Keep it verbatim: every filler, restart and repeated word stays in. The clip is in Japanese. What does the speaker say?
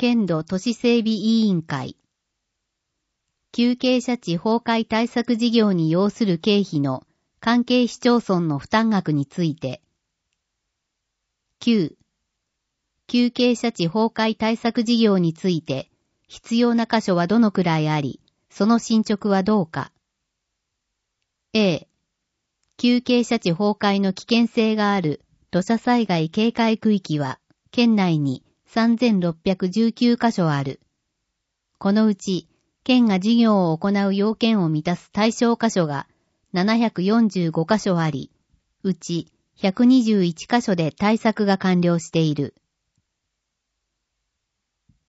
県土都市整備委員会。旧傾斜地崩壊対策事業に要する経費の関係市町村の負担額について。きゅう、旧傾斜地崩壊対策事業について必要な箇所はどのくらいあり、その進捗はどうか。A、旧傾斜地崩壊の危険性がある土砂災害警戒区域は県内にさんぜんろっぴゃくじゅうきゅう箇所ある。このうち県が事業を行う要件を満たす対象箇所がななひゃくよんじゅうご箇所あり、うちひゃくにじゅういち箇所で対策が完了している。